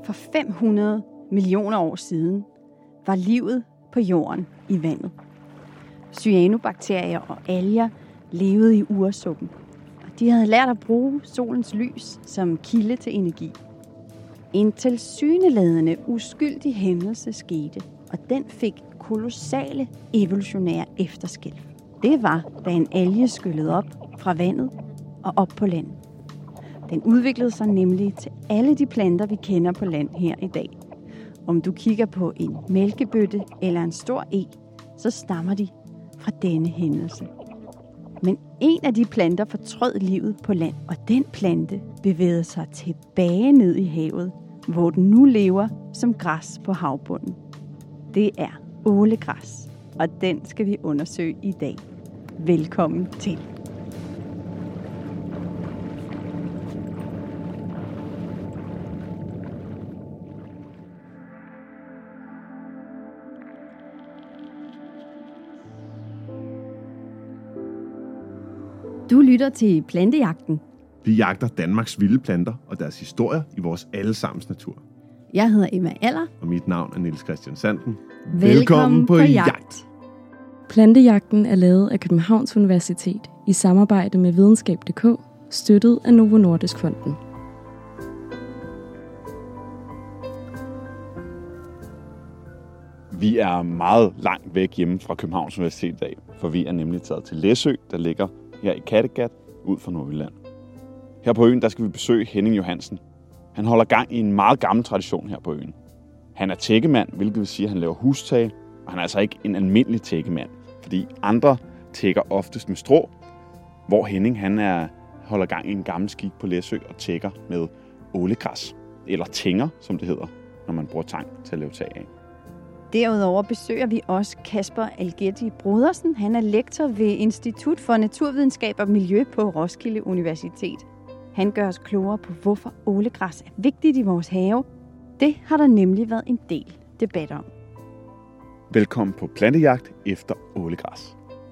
For 500 millioner år siden var livet på jorden i vandet. Cyanobakterier og alger levede i ursuppen, og de havde lært at bruge solens lys som kilde til energi. En tilsyneladende uskyldig hændelse skete, og den fik kolossale evolutionære efterskælv. Det var, da en alge skyllede op fra vandet og op på land. Den udviklede sig nemlig til alle de planter, vi kender på land her i dag. Om du kigger på en mælkebøtte eller en stor eg, så stammer de fra denne hændelse. Men en af de planter fortrød livet på land, og den plante bevægede sig tilbage ned i havet, hvor den nu lever som græs på havbunden. Det er ålegræs, og den skal vi undersøge i dag. Velkommen til. Du lytter til Plantejagten. Vi jagter Danmarks vilde planter og deres historier i vores allesammens natur. Jeg hedder Emma Aller. Og mit navn er Niels Christian Sanden. Velkommen på jagt. Plantejagten er lavet af Københavns Universitet i samarbejde med Videnskab.dk, støttet af Novo Nordisk Fonden. Vi er meget langt væk hjemme fra Københavns Universitet i dag, for vi er nemlig taget til Læsø, der ligger her i Kattegat, ud for Nordjylland. Her på øen der skal vi besøge Henning Johansen. Han holder gang i en meget gammel tradition her på øen. Han er tækkemand, hvilket vil sige, at han laver hustage, og han er altså ikke en almindelig tækkemand, fordi andre tækker oftest med strå, hvor Henning holder gang i en gammel skik på Læsø og tækker med ålegræs, eller tænger, som det hedder, når man bruger tang til at lave tag af. Derudover besøger vi også Kasper Algetti Brodersen. Han er lektor ved Institut for Naturvidenskab og Miljø på Roskilde Universitet. Han gør os klogere på, hvorfor ålegræs er vigtigt i vores have. Det har der nemlig været en del debat om. Velkommen på plantejagt efter ålegræs.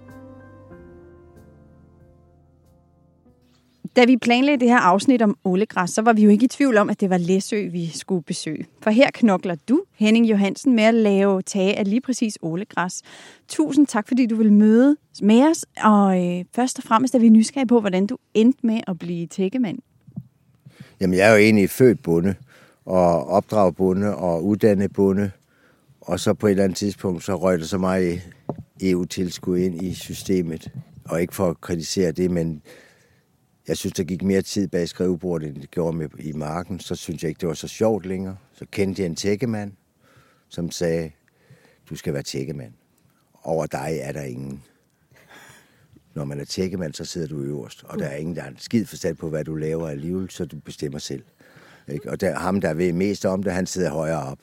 Da vi planlagde det her afsnit om ålegræs, så var vi jo ikke i tvivl om, at det var Læsø, vi skulle besøge. For her knokler du, Henning Johansen, med at lave tage af lige præcis ålegræs. Tusind tak, fordi du vil møde med os. Og først og fremmest er vi nysgerrige på, hvordan du endte med at blive tækkemand. Jamen, jeg er jo egentlig født bonde, og opdraget bonde, og uddannet bonde. Og så på et eller andet tidspunkt, så røg der så meget EU-tilskud ind i systemet. Og ikke for at kritisere det, men jeg synes, der gik mere tid bag skrivebordet, end det gjorde med i marken. Så synes jeg ikke, det var så sjovt længere. Så kendte jeg en tækkemand, som sagde, du skal være tækkemand. Over dig er der ingen. Når man er tækkemand, så sidder du øverst. Og der er ingen, der er en skid forstand på, hvad du laver alligevel, så du bestemmer selv. Ikke? Og ham, der ved mest om det, han sidder højere op.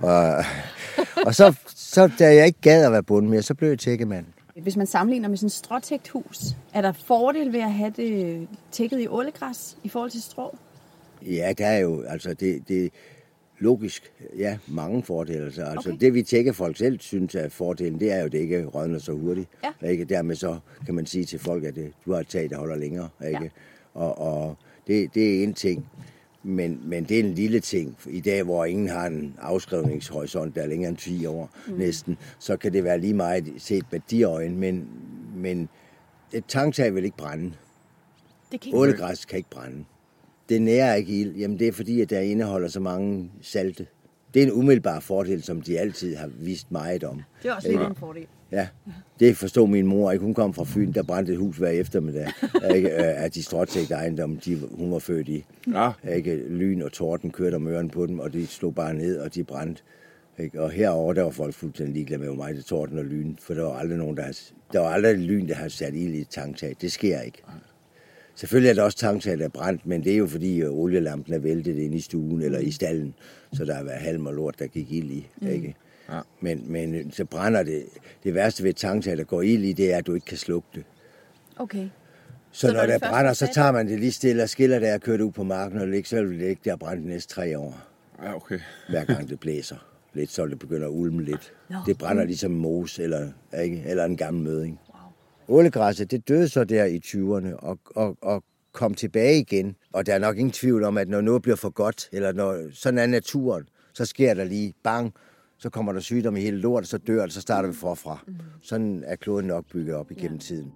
Og så da jeg ikke gad at være bonde mere, så blev jeg tækkemand. Hvis man sammenligner med sådan et stråtækt hus, er der fordel ved at have det tækket i ålegræs i forhold til strå? Ja, der er jo, altså det logisk, ja, mange fordele. Altså okay. Det vi tækkefolk selv synes er fordelen, det er jo, det ikke rådner så hurtigt. Ja. Ikke? Dermed så kan man sige til folk, at du har et tag, der holder længere. Ikke? Ja. Og det er en ting. Men det er en lille ting. I dag, hvor ingen har en afskrivningshorisont, der er længere end 10 år næsten, så kan det være lige meget set med de øjne, men et tangtag vil ikke brænde. Ålegræs kan ikke brænde. Det nærer ikke ild. Jamen det er fordi, at der indeholder så mange salte. Det er en umiddelbar fordel, som de altid har vist meget om. Det er også lidt en fordel. Ja, det forstod min mor ikke. Hun kom fra Fyn, der brændte et hus hver eftermiddag af de stråtægte ejendomme, hun var født i. Ja. Lyn og torden kørte om ørerne på dem, og de slog bare ned, og de brændte. Og herover der var folk fuldstændig ligeglade med, hvor meget det torden og lyn, for der var aldrig nogen, der var aldrig lyn, der har sat ild i et tangtag. Det sker ikke. Selvfølgelig er der også tangtag, der er brændt, men det er jo fordi olielampen er væltet ind i stuen eller i stallen, så der har været halm og lort, der gik ild i. Ikke? Ja. Men så brænder det. Det værste ved et tangtag, der går ild i, det er, at du ikke kan slukke det. Okay. Så når der brænder, så tager man det lige stille og skiller der og kører det ud på marken, og det ikke selv det ikke der brændt de næste 3 år. Ja, okay. Hver gang det blæser lidt, så det begynder at ulme lidt. Det brænder ligesom mos eller en gammel mødding. Wow. Ålegræsset, det døde så der i 20'erne, og komme tilbage igen. Og der er nok ingen tvivl om, at når noget bliver for godt, eller når sådan er naturen, så sker der lige bang, så kommer der sygdom i hele lort, så dør det, så starter vi forfra. Sådan er kloden nok bygget op igennem tiden.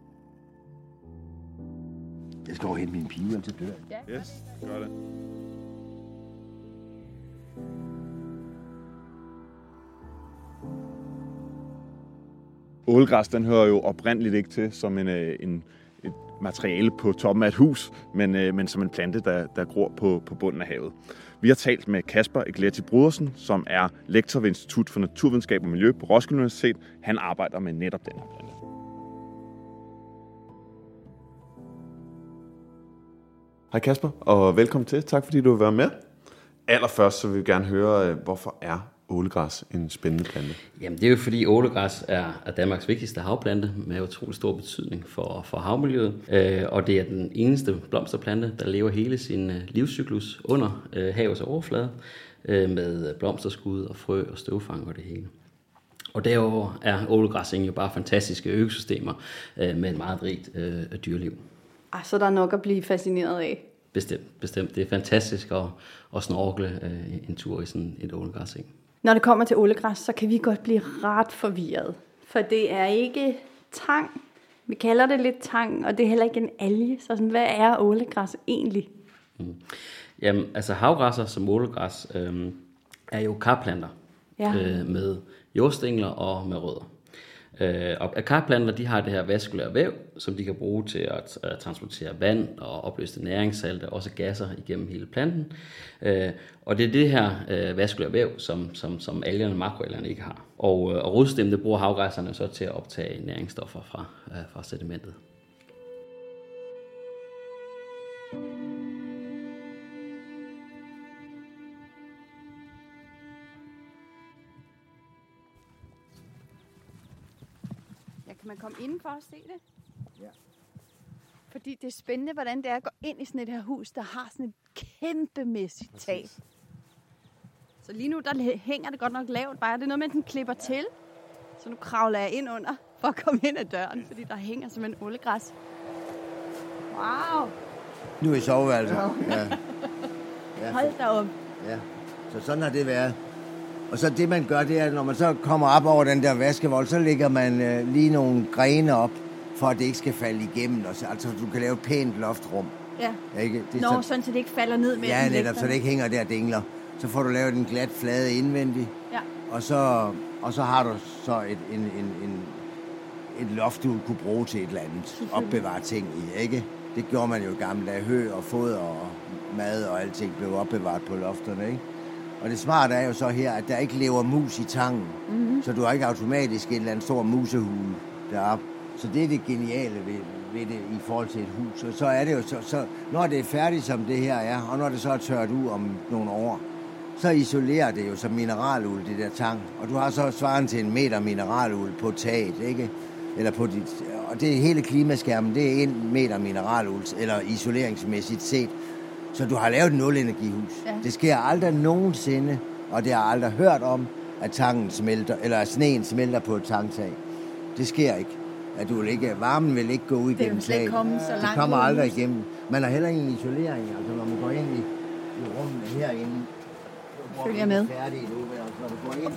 Jeg skal overhente min pige, til dør. Yes, gør det. Ålegræs, den hører jo oprindeligt ikke til som et materiale på toppen af et hus, men som en plante, der gror på bunden af havet. Vi har talt med Kasper Eglerti Brodersen, som er lektor ved Institut for Naturvidenskab og Miljø på Roskilde Universitet. Han arbejder med netop den her plante. Hej Kasper, og velkommen til. Tak fordi du vil være med. Allerførst så vil vi gerne høre, hvorfor er ålegræs en spændende plante? Jamen det er jo fordi ålegræs er Danmarks vigtigste havplante med utrolig stor betydning for havmiljøet. Og det er den eneste blomsterplante, der lever hele sin livscyklus under havets overflade med blomsterskud og frø og støvfang og det hele. Og derover er ålegræsningen jo bare fantastiske økosystemer med et meget rigt dyreliv. Så der er nok at blive fascineret af. Bestemt. Det er fantastisk at snorkle en tur i sådan et ålegræseng. Når det kommer til ålegræs, så kan vi godt blive ret forvirret. For det er ikke tang. Vi kalder det lidt tang, og det er heller ikke en alge. Så sådan, hvad er ålegræs egentlig? Jamen, altså havgræsser som ålegræs er jo karplanter med jordstængler og med rødder. Og karplanter, de har det her vaskulære væv, som de kan bruge til at transportere vand og opløste næringssalte, også gasser igennem hele planten. Og det er det her vaskulære væv, som algerne og makroalgerne ikke har. Og rodstemmen, det bruger havgræsserne så til at optage næringsstoffer fra sedimentet. Kan man komme indenfor og se det? Ja. Fordi det er spændende, hvordan det er at gå ind i sådan et her hus, der har sådan et kæmpemæssigt tag. Så lige nu, der hænger det godt nok lavt bare. Det er noget med, at den klipper til. Så nu kravler jeg ind under for at komme ind ad døren, fordi der hænger simpelthen ålegræs. Wow! Nu er I soveværelset. Ja. Hold da op. Ja, så sådan har det været. Og så det, man gør, det er, når man så kommer op over den der vaskevold, så lægger man lige nogle grene op, for at det ikke skal falde igennem. Og så, altså, du kan lave et pænt loftrum. Ja. Ikke? Det er sådan, så det ikke falder ned med ja, netop, så det ikke hænger der og dingler. Så får du lavet en glat flade indvendig. Ja. Og så har du så et loft, du kunne bruge til et eller andet. Opbevare ting i, ikke? Det gjorde man jo i gamle dage. Hø og foder og mad og alting blev opbevaret på lofterne, ikke? Og det smarte er jo så her, at der ikke lever mus i tangen. Mm-hmm. Så du har ikke automatisk en eller anden stor musehule deroppe. Så det er det geniale ved det i forhold til et hus. Og så er det jo så når det er færdigt, som det her er, og når det så er tørt ud om nogle år, så isolerer det jo som mineraluld, det der tang. Og du har så svaren til 1 meter mineraluld på taget, ikke? Eller på dit, og det hele klimaskærmen, det er 1 meter mineraluld, eller isoleringsmæssigt set. Så du har lavet et nulenergihus. Ja. Det sker aldrig nogensinde, og det har aldrig hørt om, at tangen smelter, eller at sneen smelter på et tangtag. Det sker ikke. At varmen vil ikke gå ud igennem taget. Det kommer aldrig igennem. Man har heller ingen isolering. Altså når man går ind i rummet herinde, hvor man er færdig nu, altså når du går ind,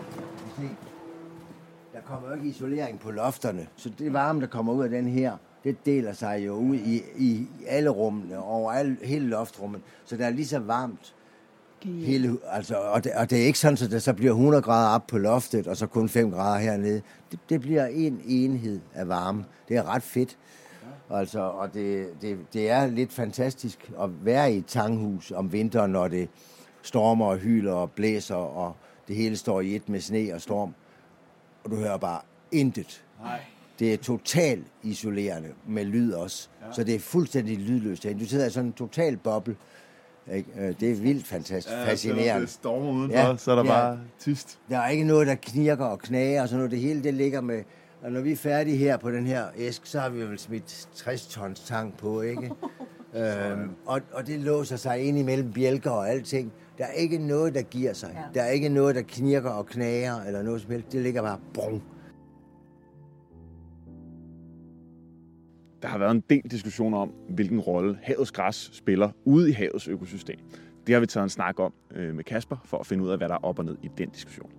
der kommer jo ikke isolering på lofterne. Så det varme, der kommer ud af den her, det deler sig jo ud i alle rummene, over hele loftrummet. Så der er lige så varmt. Hele, altså, og det er ikke sådan, at der så bliver 100 grader op på loftet, og så kun 5 grader hernede. Det bliver en enhed af varme. Det er ret fedt. Altså, og det er lidt fantastisk at være i et tanghus om vinteren, når det stormer og hyler og blæser, og det hele står i et med sne og storm. Og du hører bare intet. Nej. Det er totalt isolerende med lyd også. Ja. Så det er fuldstændig lydløst. Du sidder i sådan en total boble. Det er vildt fantastisk, fascinerende. Det stormer udenfor, så er der bare tyst. Der er ikke noget, der knirker og knager og sådan noget. Det hele, det ligger med... Og når vi er færdige her på den her æske, så har vi vel smidt 60 tons tang på, ikke? Og det låser sig ind imellem bjælker og alting. Der er ikke noget, der giver sig. Ja. Der er ikke noget, der knirker og knager eller noget som helst. Det ligger bare brung. Der har været en del diskussioner om, hvilken rolle havets græs spiller ude i havets økosystem. Det har vi taget en snak om med Kasper, for at finde ud af, hvad der er op og ned i den diskussion.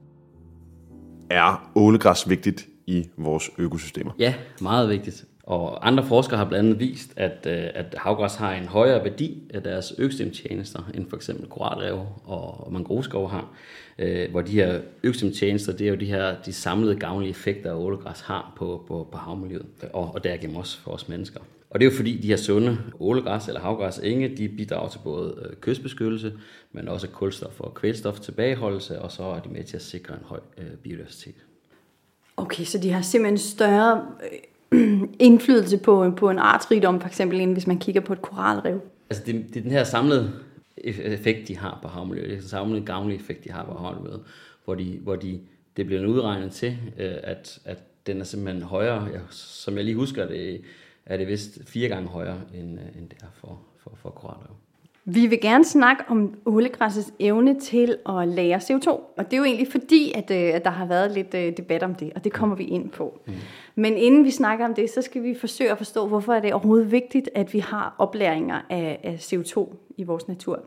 Er ålegræs vigtigt i vores økosystemer? Ja, meget vigtigt. Og andre forskere har blandt andet vist, at havgræs har en højere værdi af deres økosystemtjenester, end for eksempel koralrev og mangroveskov har. Hvor de her økosystemtjenester, det er jo de samlede gavnlige effekter, ålegræs har på havmiljøet, og derigennem også for os mennesker. Og det er jo fordi, de her sunde ålegræs eller havgræs enge, de bidrager til både kystbeskyttelse, men også kulstof og kvælstof tilbageholdelse, og så er de med til at sikre en høj biodiversitet. Okay, så de har simpelthen større indflydelse på en artsrigdom, for eksempel, end hvis man kigger på et koralrev? Altså det er den her samlede effekt, de har på havmiljøet. Det er den samlede gavnlige effekt, de har på havmiljøet, hvor det bliver udregnet til, at den er simpelthen højere. Som jeg lige husker, er det vist 4 gange højere, end det er for koralrev. Vi vil gerne snakke om ålegræssets evne til at lagre CO2, og det er jo egentlig fordi, at der har været lidt debat om det, og det kommer vi ind på. Men inden vi snakker om det, så skal vi forsøge at forstå, hvorfor er det overhovedet vigtigt, at vi har oplagringer af CO2 i vores natur.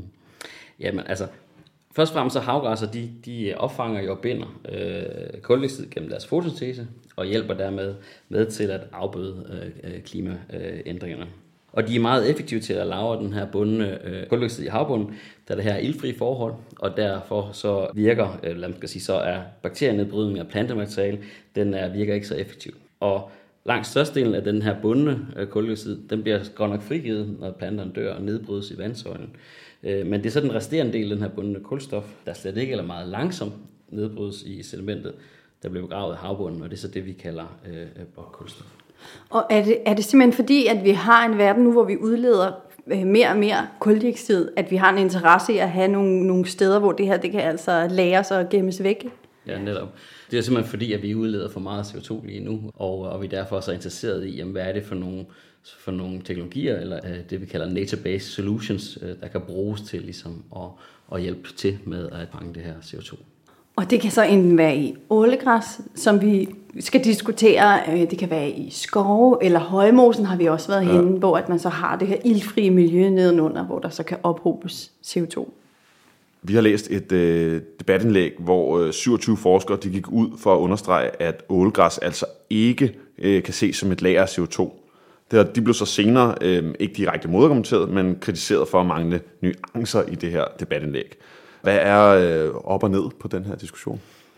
Jamen altså, først og fremmest så havgræsser, de opfanger jo og binder kuldioxid gennem deres fotosyntese, og hjælper dermed med til at afbøde klimaændringerne. Og de er meget effektive til at lagre den her bundne kuldioxid i havbunden, da det her er iltfri forhold, og derfor så virker, så er bakterienedbrydning af plantemateriale, virker ikke så effektivt. Og langt størstedelen af den her bundne kuldioxid, den bliver godt nok frigivet, når planterne dør og nedbrydes i vandsøjlen. Men det er så den resterende del af den her bundne kulstof, der slet ikke eller meget langsomt nedbrydes i sedimentet, der bliver begravet i havbunden, og det er så det, vi kalder kulstof. Og er det simpelthen fordi, at vi har en verden nu, hvor vi udleder mere og mere kuldioxid, at vi har en interesse i at have nogle steder, hvor det her det kan altså lagres og gemmes væk? Ja, netop. Det er simpelthen fordi, at vi udleder for meget CO2 lige nu, og vi derfor så er interesseret i, hvad er det for nogle teknologier, eller det vi kalder nature-based solutions, der kan bruges til ligesom at hjælpe til med at fange det her CO2. Og det kan så enten være i ålegræs, som vi skal diskutere. Det kan være i skove, eller højmosen har vi også været henne, hvor at man så har det her iltfrie miljø nedenunder, hvor der så kan ophobes CO2. Vi har læst et debatindlæg, hvor 27 forskere de gik ud for at understrege, at ålegræs altså ikke kan ses som et lager af CO2. De blev så senere ikke direkte modargumenteret, men kritiseret for at mangle nuancer i det her debatindlæg. Hvad er op og ned på den her diskussion?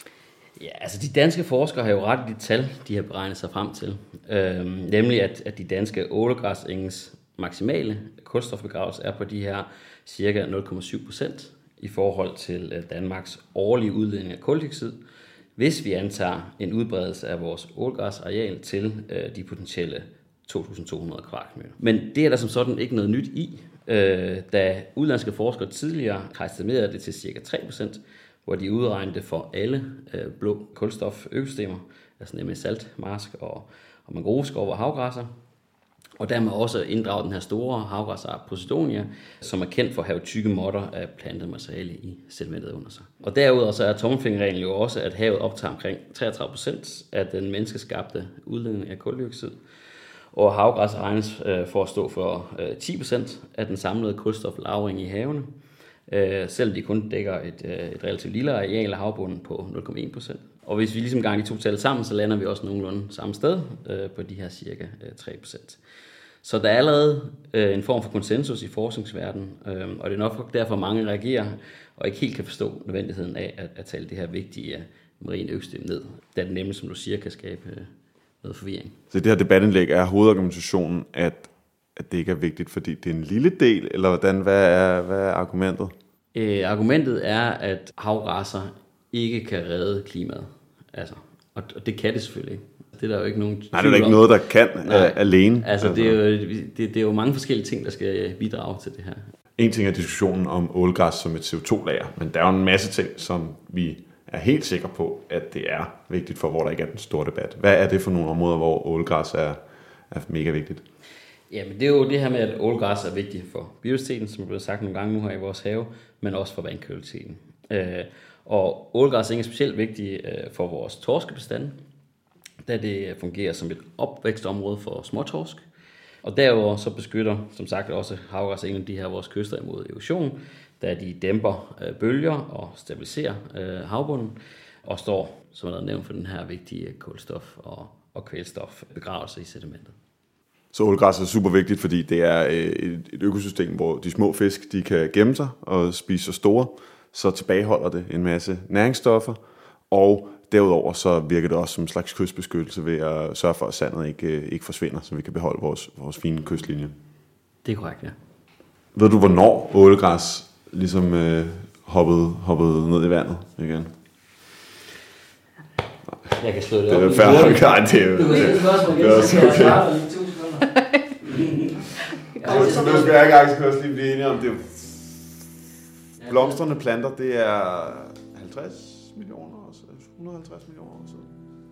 Ja, altså de danske forskere har jo ret i de tal, de har beregnet sig frem til. Nemlig at de danske ålegræsengens maksimale kulstofbegravelse er på de her cirka 0,7% i forhold til Danmarks årlige udledning af kuldioxid, hvis vi antager en udbredelse af vores ålegræsareal til de potentielle 2.200 kvadratmeter. Men det er der som sådan ikke noget nyt i, da udlandske forskere tidligere har estimeret det til cirka 3%, hvor de udregnede det for alle blå kulstoføkosystemer, altså nemlig saltmarsk og mangroveskov og havgræsser, og dermed også inddraget den her store havgræsart Posidonia, som er kendt for at have tykke måtter af plantet materiale i sedimentet under sig. Og derudover så er tommelfingerreglen jo også, at havet optager omkring 33% af den menneskeskabte udledning af kuldioxid, og havgræs regnes for at stå for 10% af den samlede kulstoflagring i havene, selvom de kun dækker et relativt lille areal af havbunden på 0,1%. Og hvis vi ligesom ganger de to tal sammen, så lander vi også nogenlunde samme sted på de her cirka 3%. Så der er allerede en form for konsensus i forskningsverdenen, og det er nok derfor mange reagerer og ikke helt kan forstå nødvendigheden af at tale det her vigtige marine økosystem ned, da det nemlig, som du siger, kan skabe noget forvirring. Så det her debatindlæg er hovedargumentationen, at det ikke er vigtigt, fordi det er en lille del, eller hvordan? Hvad er argumentet? Argumentet er, at havgræsser ikke kan redde klimaet. Altså, og det kan det selvfølgelig ikke. Det er der jo ikke nogen tvivl om. Nej, det er ikke noget, der kan alene. Altså, det er jo mange forskellige ting, der skal bidrage til det her. En ting er diskussionen om ålegræs som et CO2-lager, men der er jo en masse ting, som vi er helt sikre på, at det er vigtigt for, hvor der ikke er den store debat. Hvad er det for nogle områder, hvor ålegræs er mega vigtigt? Jamen, det er jo det her med, at ålegræs er vigtigt for biodiversiteten, som er blevet sagt nogle gange nu her i vores have, men også for vandkvaliteten. Og ålegræs er specielt vigtigt for vores torskebestande, da det fungerer som et opvækstområde for småtorsk. Og derudover så beskytter, som sagt, også havgræs en af de her vores kyster imod erosion, da de dæmper bølger og stabiliserer havbunden, og står, som er nævnt, for den her vigtige kulstof og kvælstof begravelse i sedimentet. Så ålegræs er super vigtigt, fordi det er et økosystem, hvor de små fisk de kan gemme sig og spise sig store, så tilbageholder det en masse næringsstoffer, og derudover så virker det også som en slags kystbeskyttelse ved at sørge for, at sandet ikke forsvinder, så vi kan beholde vores fine kystlinje. Det er korrekt, ja. Ved du, hvornår ålegræs ligesom hoppede ned i vandet igen? Jeg kan slå det op. Det er færdigt. Det er jo... Du kan stille spørgsmål igen, så kan jeg svare dig i 2 sekunder. Så nu skal jeg ikke også lige blive enige om det. Blomstrende planter, det er 50 millioner år siden, 150 millioner år siden.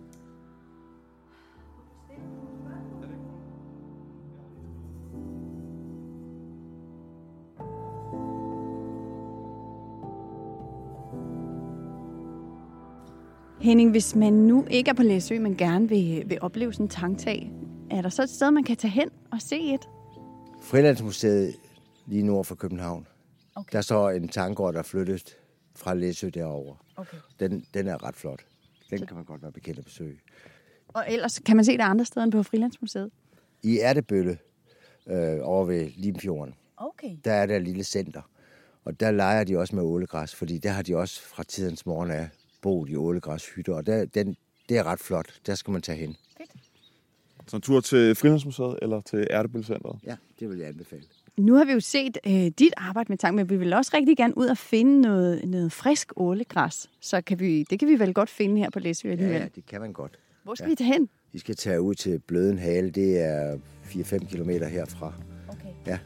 Henning, hvis man nu ikke er på Læsø, men gerne vil opleve sådan en tangtag, er der så et sted, man kan tage hen og se et? Frilandsmuseet lige nord for København. Okay. Der er så en tanggård, der er flyttet fra Læsø derover. Okay. Den er ret flot. Den kan man godt være bekendt at besøge. Og ellers kan man se det andre steder end på Frilandsmuseet? I Ærtebølle over ved Limfjorden, Okay. der er der et lille center. Og der leger de også med ålegræs, fordi der har de også fra tidens morgen af boet i ålegræshytter. Og det er ret flot. Der skal man tage hen. Så en tur til Frilandsmuseet eller til Ærtebøllecenteret? Ja, det vil jeg anbefale. Nu har vi jo set dit arbejde med tang, men vi vil også rigtig gerne ud og finde noget frisk ålegræs. Så det kan vi vel godt finde her på Læsø alligevel. Ja, det kan man godt. Hvor skal vi tage hen? I skal tage ud til Blødenhale. Det er 4-5 kilometer herfra. Okay. Ja.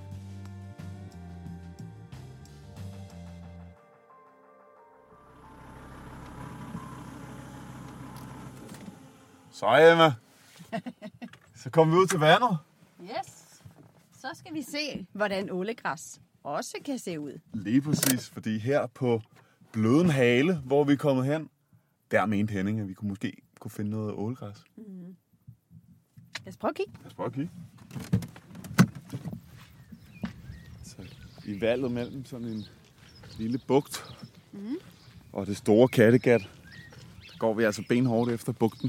Så Emma, så kommer vi ud til vandet. Yes. Så skal vi se, hvordan ålegræs også kan se ud. Lige præcis, fordi her på Blødenhale, hvor vi er kommet hen, der mente Henning, at vi måske kunne finde noget ålegræs. Lad os prøve at kigge. Lad os prøve at kigge. Så i valget mellem sådan en lille bugt og det store Kattegat, der går vi altså benhårdt efter bugten.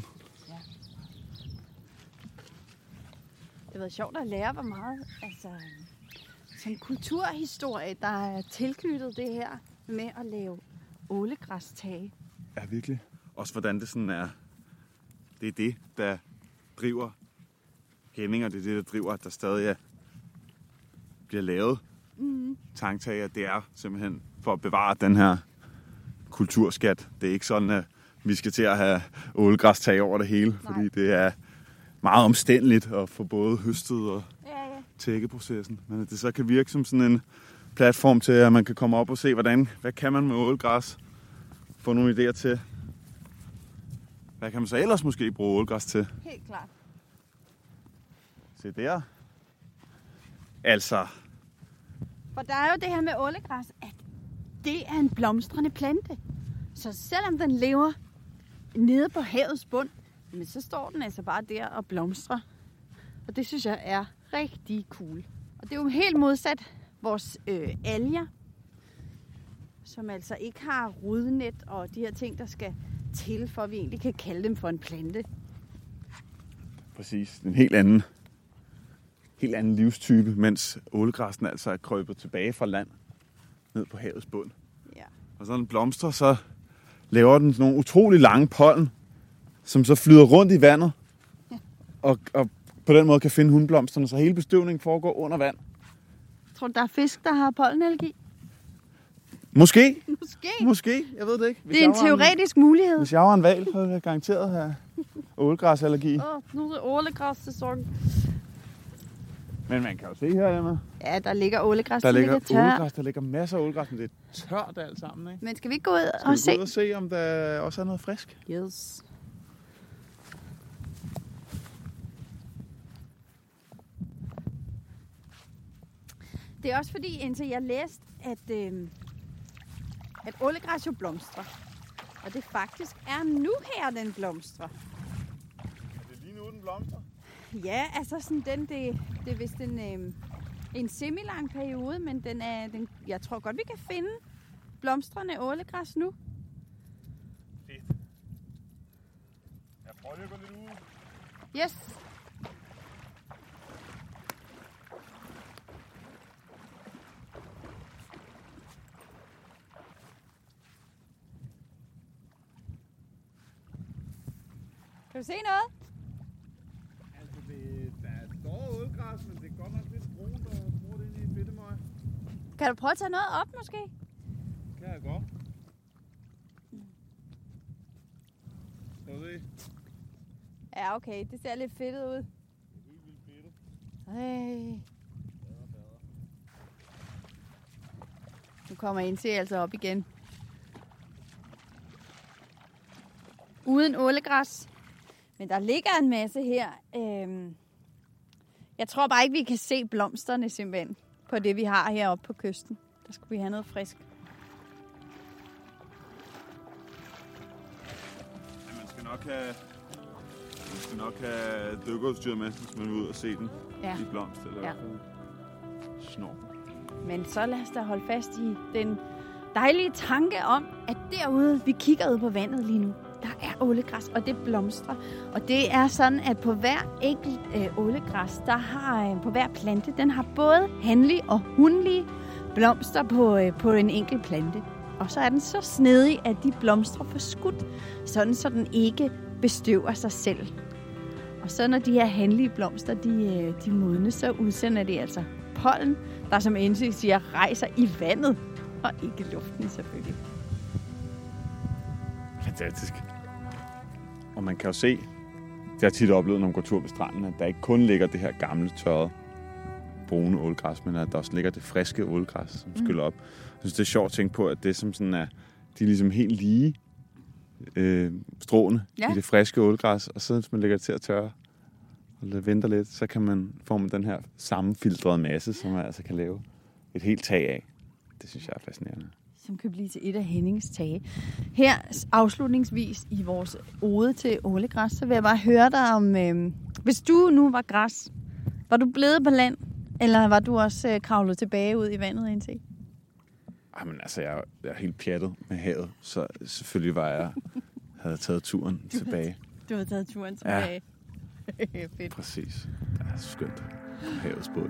Det har været sjovt at lære, hvor meget som kulturhistorie, der er tilknyttet det her med at lave ålegræstage. Ja, virkelig. Også hvordan det sådan er. Det er det, der driver Henning, og det er det, der driver, at der stadig bliver lavet tangtager. Det er simpelthen for at bevare den her kulturskat. Det er ikke sådan, at vi skal til at have ålegræstage over det hele, fordi det er meget omstændeligt at få både høstet og tækkeprocessen. Men at det så kan virke som sådan en platform til, at man kan komme op og se, hvad kan man med ålegræs? Få nogle idéer til. Hvad kan man så ellers måske bruge ålegræs til? Helt klart. Se der. Altså. For der er jo det her med ålegræs, at det er en blomstrende plante. Så selvom den lever nede på havets bund, men så står den altså bare der og blomstrer. Og det synes jeg er rigtig cool. Og det er jo helt modsat vores alger, som altså ikke har rodnet og de her ting, der skal til, for at vi egentlig kan kalde dem for en plante. Præcis. En helt anden livstype, mens ålegræsen altså er krøbet tilbage fra land ned på havets bund. Ja. Og så når den blomstrer, så laver den nogle utrolig lange pollen, som så flyder rundt i vandet, og på den måde kan finde hunblomsterne, så hele bestøvningen foregår under vand. Tror du, der er fisk, der har pollenallergi? Måske. Måske. Jeg ved det ikke. Det er en teoretisk mulighed. Hvis jeg var en hval, så ville jeg garanteret have ålegræsallergi. Nu er det ålegræssæson. Men man kan jo se her, Emma. Ja, der ligger ålegræs, Der ligger tør. ålegræs, der ligger masser af ålegræs, men det er tørt alt sammen, ikke? Men skal vi ikke gå ud Skal og vi se? gå ud og se, om der også er noget frisk? Yes. Det er også fordi, indtil jeg læste, at ålegræs jo blomstrer. Og det faktisk er nu her, den blomstrer. blomster? Ja, altså sådan det er vist en semi-lang periode, men jeg tror godt, vi kan finde blomstrende ålegræs nu. Fedt. Jeg prøver lige at gå lidt ud. Yes. Kan du se noget? Altså, der står ålegræs, men det er godt nok lidt brunt og brugt ind i fedtemøg. Kan du prøve at tage noget op, måske? Kan jeg godt. Skal du se? Ja, okay. Det ser lidt fedtet ud. Det er helt vildt fedtet. Ej. Bedre. Nu kommer en til altså op igen. Uden ålegræs. Men der ligger en masse her. Jeg tror bare ikke, vi kan se blomsterne simpelthen på det, vi har heroppe på kysten. Der skulle vi have noget frisk. Ja, man skal nok have dykkerudstyr med, hvis man vil ud og se den i blomst. Eller snor. Men så lad os da holde fast i den dejlige tanke om, at derude, vi kigger ud på vandet lige nu, der er ålegræs, og det blomstrer. Og det er sådan, at på hver enkelt ålegræs, der har på hver plante, den har både hanlige og hunlige blomster på en enkelt plante. Og så er den så snedig, at de blomstrer forskudt, sådan så den ikke bestøver sig selv. Og så når de her hanlige blomster, de modnes, så udsender de altså pollen, der som Ense siger, rejser i vandet, og ikke luften selvfølgelig. Fantastisk. Og man kan jo se, det har tit oplevet, når man går tur på stranden, at der ikke kun ligger det her gamle, tørrede, brune ålegræs, men at der også ligger det friske ålegræs, som skyller op. Jeg synes, det er sjovt at tænke på, at det som sådan er, de er ligesom helt lige strående i det friske ålegræs, og så hvis man lægger det til at tørre, og det venter lidt, så kan man forme den her sammenfiltrerede masse, som man altså kan lave et helt tag af. Det synes jeg er fascinerende. Som kan blive til et af Hennings tage. Her afslutningsvis i vores ode til ålegræs, så vil jeg bare høre dig om, hvis du nu var græs, var du blevet på land, eller var du også kravlet tilbage ud i vandet indtil? Jamen altså, jeg er helt pjattet med havet, så selvfølgelig havde taget turen tilbage. Du havde taget turen tilbage. Ja. Fedt. Præcis. Det er skønt på havets bund.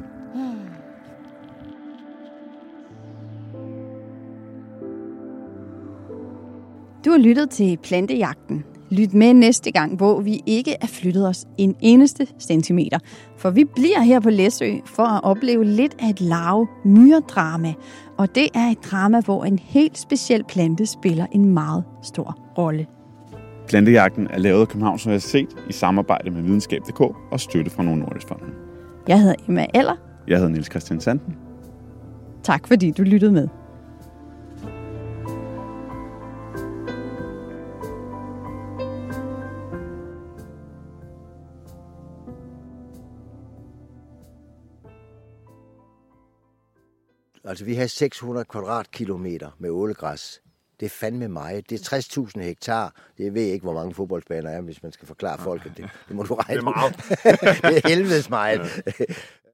Du har lyttet til Plantejagten. Lyt med næste gang, hvor vi ikke er flyttet os en eneste centimeter. For vi bliver her på Læsø for at opleve lidt af et larve-myredrama. Og det er et drama, hvor en helt speciel plante spiller en meget stor rolle. Plantejagten er lavet af Københavns Universitet i samarbejde med Videnskab.dk og støtte fra Novo Nordisk Fonden. Jeg hedder Emma Aller. Jeg hedder Niels Christian Sanden. Tak fordi du lyttede med. Altså, vi har 600 kvadratkilometer med ålegræs. Det er fandme meget. Det er 60.000 hektar. Det ved jeg ikke, hvor mange fodboldbaner er, hvis man skal forklare folket det. Det må du regne. Det er meget. Det er helvedes meget.